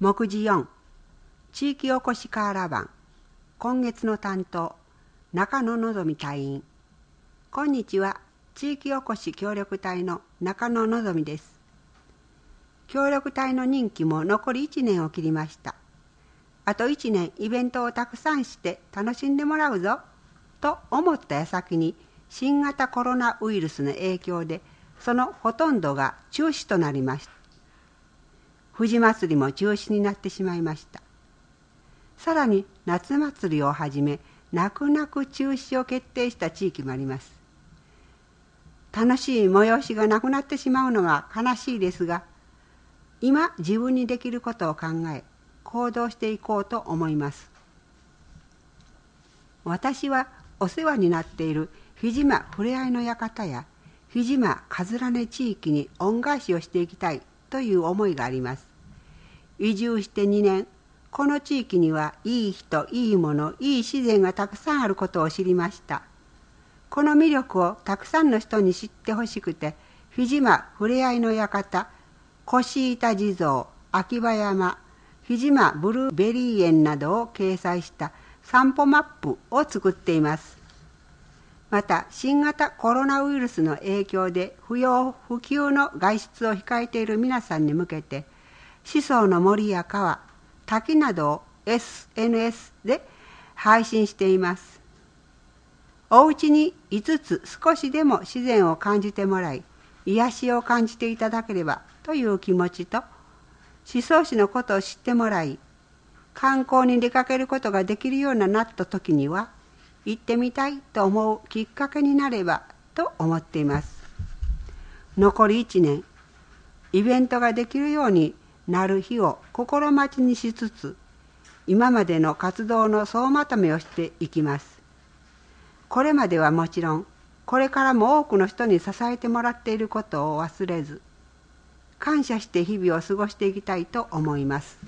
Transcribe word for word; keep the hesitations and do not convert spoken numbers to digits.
目次よん、地域おこしカーラバン。今月の担当、中野のぞみ隊員。こんにちは、地域おこし協力隊の中野のぞみです。協力隊の任期も残りいちねんを切りました。あといちねんイベントをたくさんして楽しんでもらうぞ、と思った矢先に新型コロナウイルスの影響でそのほとんどが中止となりました。富士祭りも中止になってしまいました。さらに夏祭りをはじめ泣く泣く中止を決定した地域もあります。楽しい催しがなくなってしまうのが悲しいですが、今自分にできることを考え行動していこうと思います。私はお世話になっている日島ふれあいの館や日島かずらね地域に恩返しをしていきたいという思いがあります。移住してにねん、この地域にはいい人、いいもの、いい自然がたくさんあることを知りました。この魅力をたくさんの人に知ってほしくて、日島ふれあいの館、越板地蔵、秋葉山、日島ブルーベリー園などを掲載した散歩マップを作っています。また、新型コロナウイルスの影響で不要不急の外出を控えている皆さんに向けて、宍粟の森や川、滝などを エスエヌエス で配信しています。おうちにいつつ少しでも自然を感じてもらい、癒しを感じていただければという気持ちと、宍粟市のことを知ってもらい、観光に出かけることができるようになった時には、行ってみたいと思うきっかけになればと思っています。残りいちねん、イベントができるようになる日を心待ちにしつつ、今までの活動の総まとめをしていきます。これまではもちろん、これからも多くの人に支えてもらっていることを忘れず、感謝して日々を過ごしていきたいと思います。